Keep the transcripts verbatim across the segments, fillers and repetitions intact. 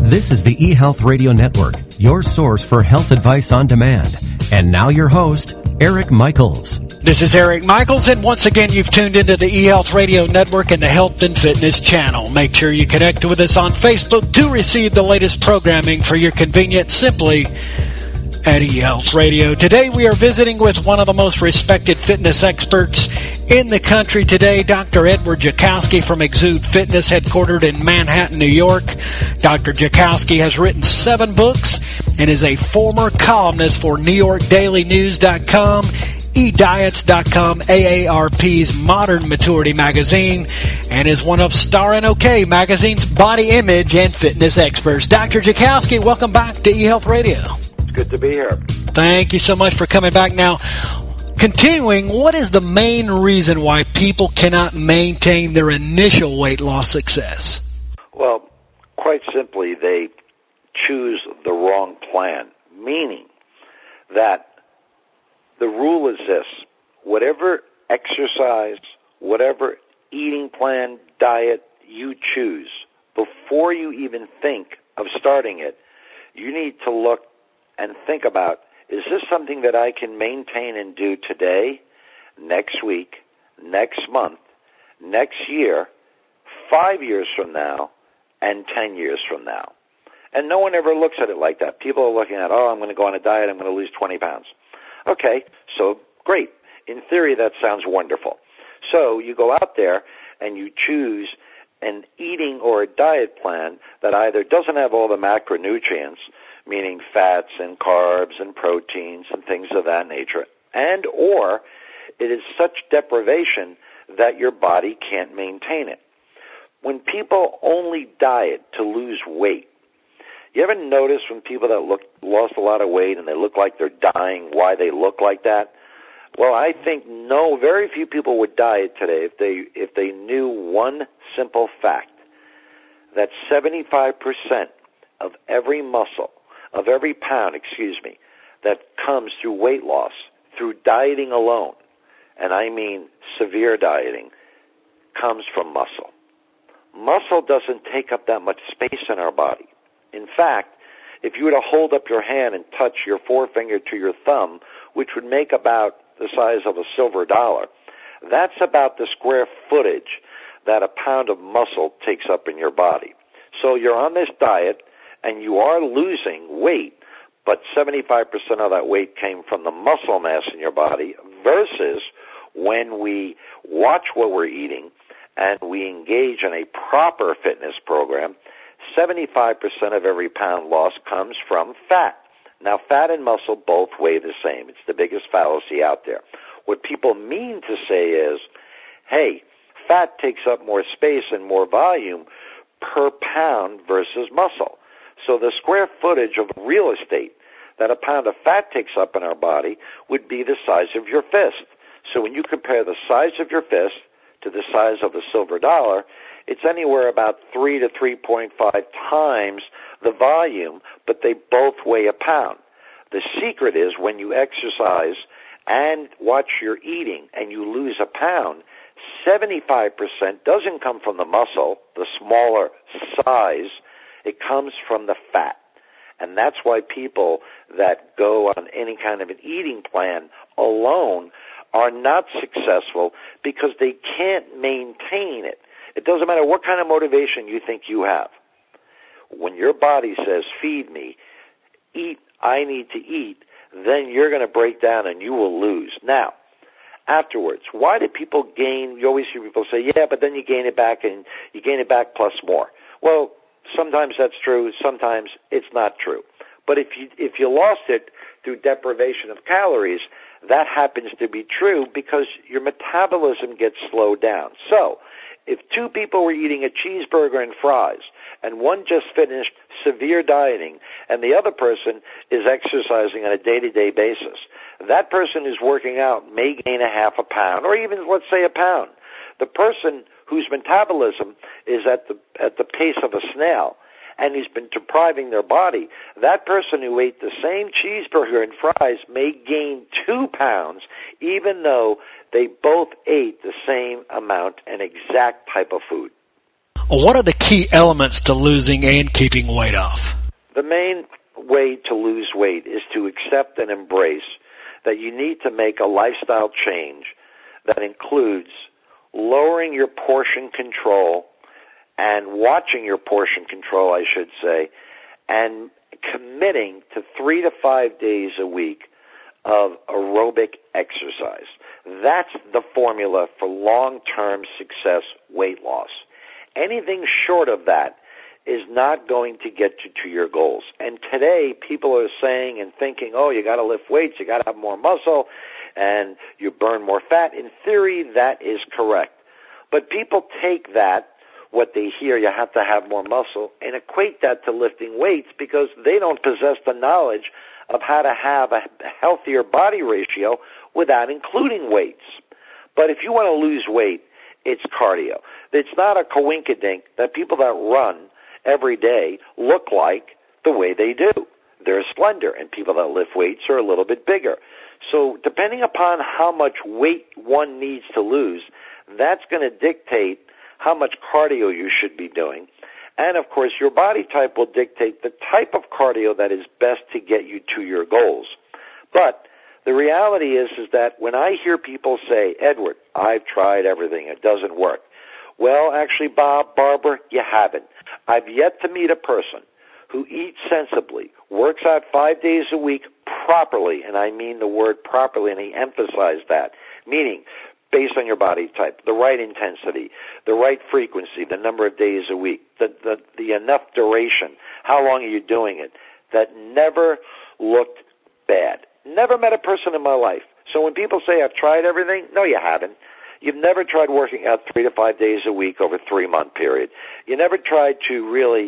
This is the eHealth Radio Network, your source for health advice on demand. And now your host, Eric Michaels. This is Eric Michaels, and once again, you've tuned into the eHealth Radio Network and the Health and Fitness Channel. Make sure you connect with us on Facebook to receive the latest programming for your convenience simply at eHealth Radio. Today, we are visiting with one of the most respected fitness experts in the country today, Doctor Edward Jakowski from Exude Fitness, headquartered in Manhattan, New York. Doctor Jakowski has written seven books and is a former columnist for New York Daily News dot com, e diets dot com, A A R P's Modern Maturity magazine, and is one of Star and OK magazine's body image and fitness experts. Doctor Jakowski, welcome back to eHealth Radio. It's good to be here. Thank you so much for coming back. Now, continuing, what is the main reason why people cannot maintain their initial weight loss success? Well, quite simply, they choose the wrong plan, meaning that the rule is this: whatever exercise, whatever eating plan, diet you choose, before you even think of starting it, you need to look and think about, is this something that I can maintain and do today, next week, next month, next year, five years from now, and ten years from now? And no one ever looks at it like that. People are looking at, oh, I'm going to go on a diet, I'm going to lose twenty pounds. Okay, so great. In theory, that sounds wonderful. So you go out there and you choose an eating or a diet plan that either doesn't have all the macronutrients, meaning fats and carbs and proteins and things of that nature, and or it is such deprivation that your body can't maintain it. When people only diet to lose weight, you ever notice when people that look lost a lot of weight and they look like they're dying, why they look like that? Well, I think no, very few people would diet today if they if they knew one simple fact, that seventy-five percent of every muscle, of every pound, excuse me, that comes through weight loss, through dieting alone, and I mean severe dieting, comes from muscle. Muscle doesn't take up that much space in our body. In fact, if you were to hold up your hand and touch your forefinger to your thumb, which would make about the size of a silver dollar, that's about the square footage that a pound of muscle takes up in your body. So you're on this diet, and you are losing weight, but seventy-five percent of that weight came from the muscle mass in your body, versus when we watch what we're eating and we engage in a proper fitness program, seventy-five percent of every pound loss comes from fat. Now, fat and muscle both weigh the same. It's the biggest fallacy out there. What people mean to say is, hey, fat takes up more space and more volume per pound versus muscle. So the square footage of real estate that a pound of fat takes up in our body would be the size of your fist. So when you compare the size of your fist to the size of a silver dollar, it's anywhere about three to three point five times the volume, but they both weigh a pound. The secret is when you exercise and watch your eating and you lose a pound, seventy-five percent doesn't come from the muscle, the smaller size. It comes from the fat. And that's why people that go on any kind of an eating plan alone are not successful, because they can't maintain it. It doesn't matter what kind of motivation you think you have. When your body says, feed me, eat, I need to eat, then you're going to break down and you will lose. Now, afterwards, why do people gain? You always hear people say, yeah, but then you gain it back, and you gain it back plus more. Well, sometimes that's true, sometimes it's not true. But if you if you lost it through deprivation of calories, that happens to be true because your metabolism gets slowed down. So if two people were eating a cheeseburger and fries, and one just finished severe dieting, and the other person is exercising on a day-to-day basis, that person who's working out may gain a half a pound, or even, let's say, a pound. The person whose metabolism is at the at the pace of a snail, and he's been depriving their body, that person who ate the same cheeseburger and fries may gain two pounds, even though they both ate the same amount and exact type of food. What are the key elements to losing and keeping weight off? The main way to lose weight is to accept and embrace that you need to make a lifestyle change that includes lowering your portion control and watching your portion control, I should say, and committing to three to five days a week of aerobic exercise. That's the formula for long-term success weight loss. Anything short of that is not going to get you to your goals. And today, people are saying and thinking, oh, you got to lift weights, you got to have more muscle, and you burn more fat. In theory, that is correct. But people take that, what they hear, you have to have more muscle, and equate that to lifting weights because they don't possess the knowledge of how to have a healthier body ratio without including weights. But if you want to lose weight, it's cardio. It's not a coinkydink that people that run every day look like the way they do. They're slender, and people that lift weights are a little bit bigger. So depending upon how much weight one needs to lose, that's going to dictate how much cardio you should be doing. And, of course, your body type will dictate the type of cardio that is best to get you to your goals. But the reality is, is that when I hear people say, Edward, I've tried everything, it doesn't work. Well, actually, Bob, Barbara, you haven't. I've yet to meet a person who eats sensibly, works out five days a week properly, and I mean the word properly, and he emphasized that, meaning based on your body type, the right intensity, the right frequency, the number of days a week, the, the, the enough duration, how long are you doing it, that never looked bad. Never met a person in my life. So when people say, I've tried everything, no, you haven't. You've never tried working out three to five days a week over a three-month period. You never tried to really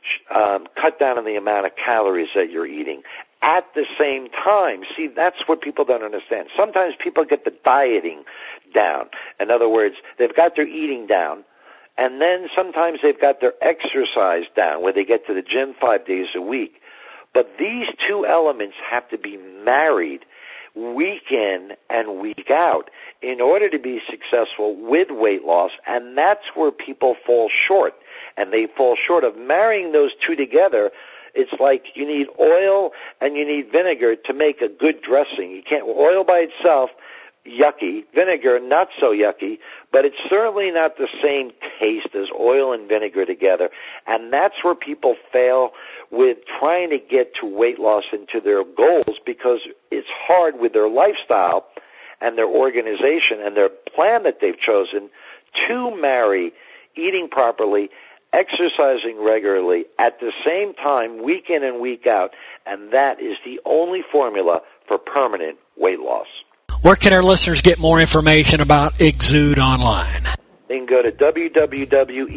um, cut down on the amount of calories that you're eating. At the same time, see, that's what people don't understand. Sometimes people get the dieting down. In other words, they've got their eating down, and then sometimes they've got their exercise down, where they get to the gym five days a week. But these two elements have to be married week in and week out in order to be successful with weight loss, and that's where people fall short. And they fall short of marrying those two together. It's like you need oil and you need vinegar to make a good dressing. You can't, oil by itself, yucky. Vinegar, not so yucky, but it's certainly not the same taste as oil and vinegar together. And that's where people fail with trying to get to weight loss and to their goals, because it's hard with their lifestyle and their organization and their plan that they've chosen to marry eating properly, exercising regularly, at the same time, week in and week out, and that is the only formula for permanent weight loss. Where can our listeners get more information about Exude online? They can go to w w w dot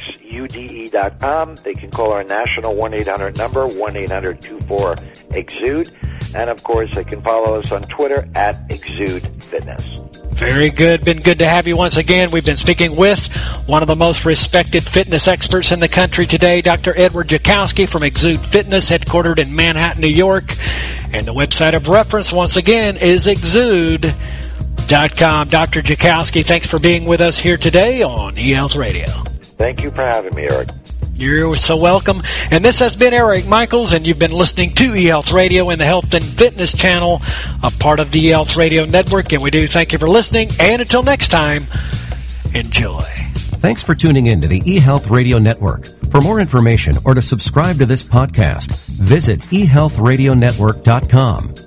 exude dot com. They can call our national one eight hundred number, one eight hundred two four exude. And, of course, they can follow us on Twitter at Exude Fitness. Very good. Been good to have you once again. We've been speaking with one of the most respected fitness experts in the country today, Doctor Edward Jakowski from Exude Fitness, headquartered in Manhattan, New York. And the website of reference, once again, is exude dot com. Doctor Jakowski, thanks for being with us here today on eHealth Radio. Thank you for having me, Eric. You're so welcome. And this has been Eric Michaels, and you've been listening to eHealth Radio and the Health and Fitness Channel, a part of the eHealth Radio Network. And we do thank you for listening. And until next time, enjoy. Thanks for tuning in to the eHealth Radio Network. For more information or to subscribe to this podcast, visit e health radio network dot com.